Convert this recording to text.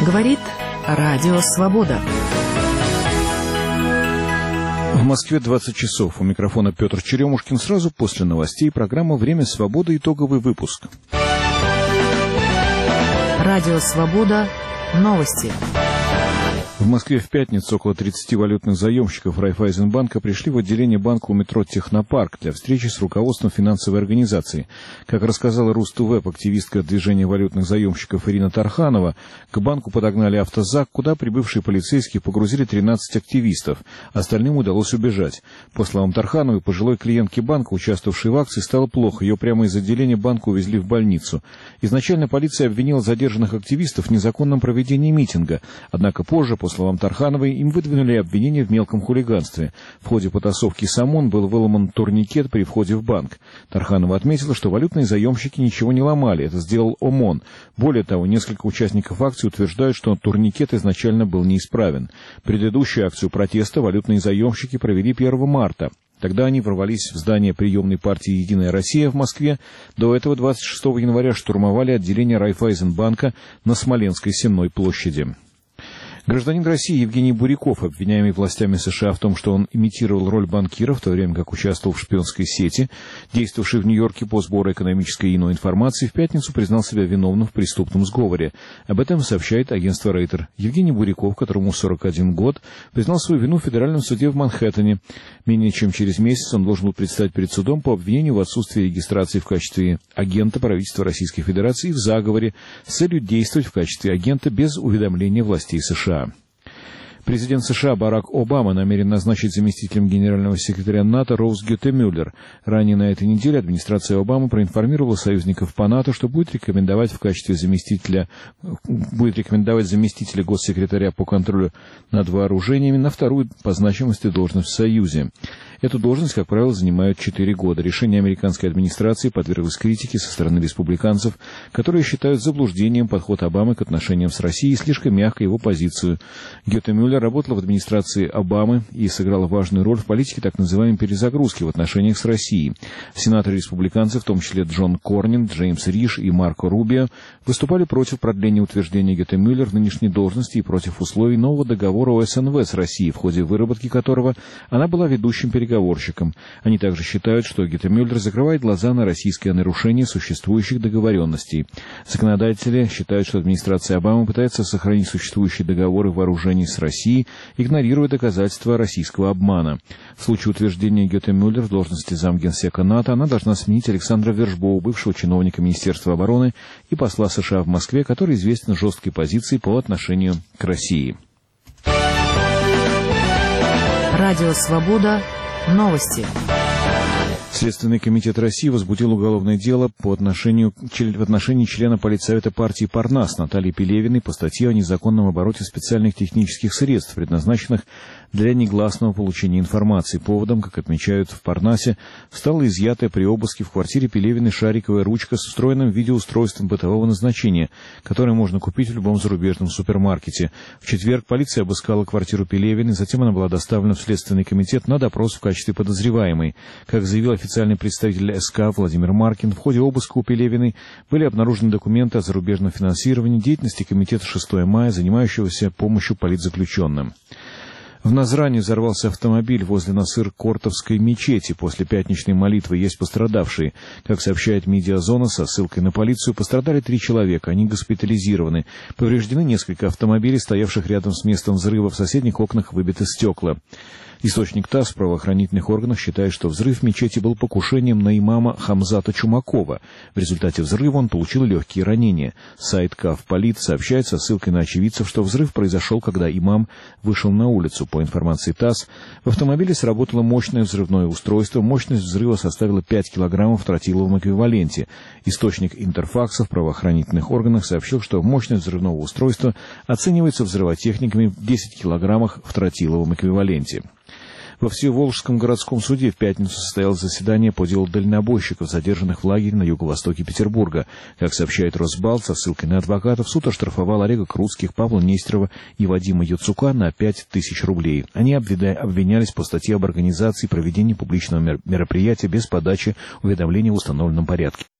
Говорит Радио Свобода. В Москве 20 часов. У микрофона Петр Черемушкин. Сразу после новостей программа «Время свободы». Итоговый выпуск. Радио Свобода. Новости. В Москве в пятницу около 30 валютных заемщиков Райффайзенбанка пришли в отделение банка у метро «Технопарк» для встречи с руководством финансовой организации. Как рассказала Рус-ТВ активистка движения валютных заемщиков Ирина Тарханова, к банку подогнали автозак, куда прибывшие полицейские погрузили 13 активистов. Остальным удалось убежать. По словам Тархановой, пожилой клиентке банка, участвовавшей в акции, стало плохо. Ее прямо из отделения банка увезли в больницу. Изначально полиция обвинила задержанных активистов в незаконном проведении митинга. Однако позже, по словам Тархановой, им выдвинули обвинение в мелком хулиганстве. В ходе потасовки с ОМОН был выломан турникет при входе в банк. Тарханова отметила, что валютные заемщики ничего не ломали, это сделал ОМОН. Более того, несколько участников акции утверждают, что турникет изначально был неисправен. Предыдущую акцию протеста валютные заемщики провели 1 марта. Тогда они ворвались в здание приемной партии «Единая Россия» в Москве. До этого 26 января штурмовали отделение Райффайзенбанка на Смоленской Сенной площади. Гражданин России Евгений Буряков, обвиняемый властями США в том, что он имитировал роль банкира, в то время как участвовал в шпионской сети, действовавшей в Нью-Йорке по сбору экономической и иной информации, в пятницу признал себя виновным в преступном сговоре. Об этом сообщает агентство Рейтер. Евгений Буряков, которому 41 год, признал свою вину в федеральном суде в Манхэттене. Менее чем через месяц он должен был предстать перед судом по обвинению в отсутствии регистрации в качестве агента правительства Российской Федерации в заговоре с целью действовать в качестве агента без уведомления властей США. Президент США Барак Обама намерен назначить заместителем генерального секретаря НАТО Роуз Гетте-Мюллер. Ранее на этой неделе администрация Обамы проинформировала союзников по НАТО, что будет рекомендовать заместителя госсекретаря по контролю над вооружениями на вторую по значимости должность в Союзе. Эту должность, как правило, занимают 4 года. Решение американской администрации подверглось критике со стороны республиканцев, которые считают заблуждением подход Обамы к отношениям с Россией и слишком мягко его позицию. Гетте-Мюллер работала в администрации Обамы и сыграла важную роль в политике так называемой перезагрузки в отношениях с Россией. Сенаторы-республиканцы, в том числе Джон Корнин, Джеймс Риш и Марко Рубио, выступали против продления утверждения Гетте-Мюллер в нынешней должности и против условий нового договора СНВ с Россией, в ходе выработки которого она была ведущим переговорщиком. Они также считают, что Гетте-Мюллер закрывает глаза на российское нарушение существующих договоренностей. Законодатели считают, что администрация Обамы пытается сохранить существующие договоры вооружений с Россией, игнорируя доказательства российского обмана. В случае утверждения Гетте-Мюллер в должности замгенсека НАТО она должна сменить Александра Вержбоу, бывшего чиновника Министерства обороны и посла США в Москве, который известен жесткой позицией по отношению к России. Радио Свобода. Новости. Следственный комитет России возбудил уголовное дело в отношении члена политсовета партии «Парнас» Натальи Пелевиной по статье о незаконном обороте специальных технических средств, предназначенных для негласного получения информации. Поводом, как отмечают в Парнасе, стала изъятая при обыске в квартире Пелевиной шариковая ручка с встроенным видеоустройством бытового назначения, которое можно купить в любом зарубежном супермаркете. В четверг полиция обыскала квартиру Пелевиной, затем она была доставлена в Следственный комитет на допрос в качестве подозреваемой. Как заявил официальный представитель СК Владимир Маркин, в ходе обыска у Пелевиной были обнаружены документы о зарубежном финансировании деятельности комитета 6 мая, занимающегося помощью политзаключенным. В Назране взорвался автомобиль возле Насыр-Кортовской мечети. После пятничной молитвы есть пострадавшие. Как сообщает «Медиазона» со ссылкой на полицию, пострадали 3 человека. Они госпитализированы. Повреждены несколько автомобилей, стоявших рядом с местом взрыва. В соседних окнах выбиты стекла. Источник ТАСС в правоохранительных органах считает, что взрыв в мечети был покушением на имама Хамзата Чумакова. В результате взрыва он получил легкие ранения. Сайт КАВ-Полит сообщает со ссылкой на очевидцев, что взрыв произошел, когда имам вышел на улицу. По информации ТАСС, в автомобиле сработало мощное взрывное устройство. Мощность взрыва составила 5 килограммов в тротиловом эквиваленте. Источник Интерфакса в правоохранительных органах сообщил, что мощность взрывного устройства оценивается взрывотехниками в 10 килограммах в тротиловом эквиваленте. Во Всеволожском городском суде в пятницу состоялось заседание по делу дальнобойщиков, задержанных в лагере на юго-востоке Петербурга. Как сообщает Росбалт, со ссылкой на адвокатов, суд оштрафовал Олега Круцких, Павла Нестерова и Вадима Яцука на 5000 рублей. Они обвинялись по статье об организации проведения публичного мероприятия без подачи уведомления в установленном порядке.